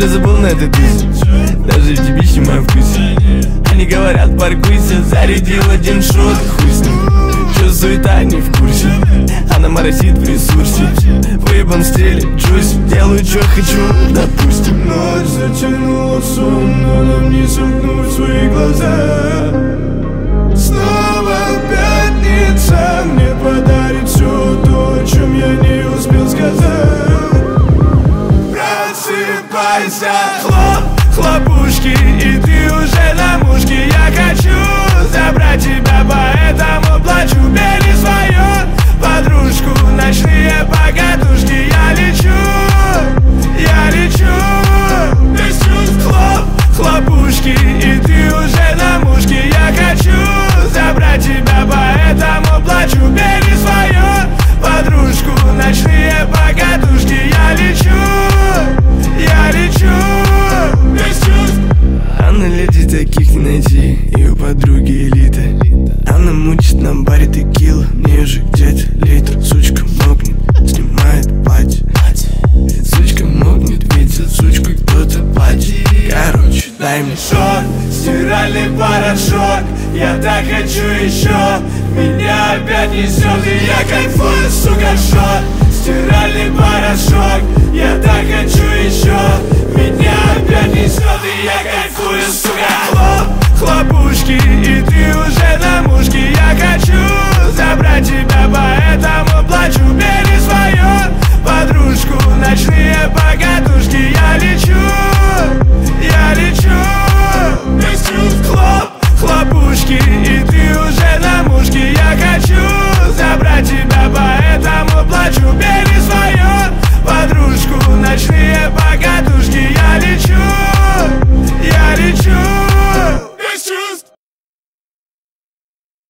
тебя забыл на этой тусе. Даже в тебе моя вкусе. Они говорят, паркуйся, зарядил один шот, хуй с ним. Чё суета, не в курсе. Она моросит в ресурсе. Выебан в стиле Джуси. Делаю, чё хочу, допустим. Ночь затянула сон, но нам не сомкнуть свои глаза. Снова пятница мне подарит все то, о чем я не успел сказать. Просыпайся, хлопушки, и ты уже на мушке. Я хочу забрать тебя, поэтому плачу. Бери свою подружку, ночные покатушки. Я лечу без чувств, хлопушки, и ты уже на мушке. Я хочу забрать тебя, поэтому плачу. Бери свою подружку, ночные покатушки. Я лечу без чувств. Она леди, таких не найти, ее подруги элита. Она мучит на баре текила, мне уже где-то литр. Сучка мокнет, снимает платье. Сучка мокнет, видит сучку, кто-то плачет. Короче, дай мне Шок, стиральный порошок. Я так хочу еще. Меня опять несет, и я кайфую, сука, шок. Стиральный порошок. Я так хочу еще. Меня опять несет, и я кайфую, сука. Хлопушки, и ты уже на мушке.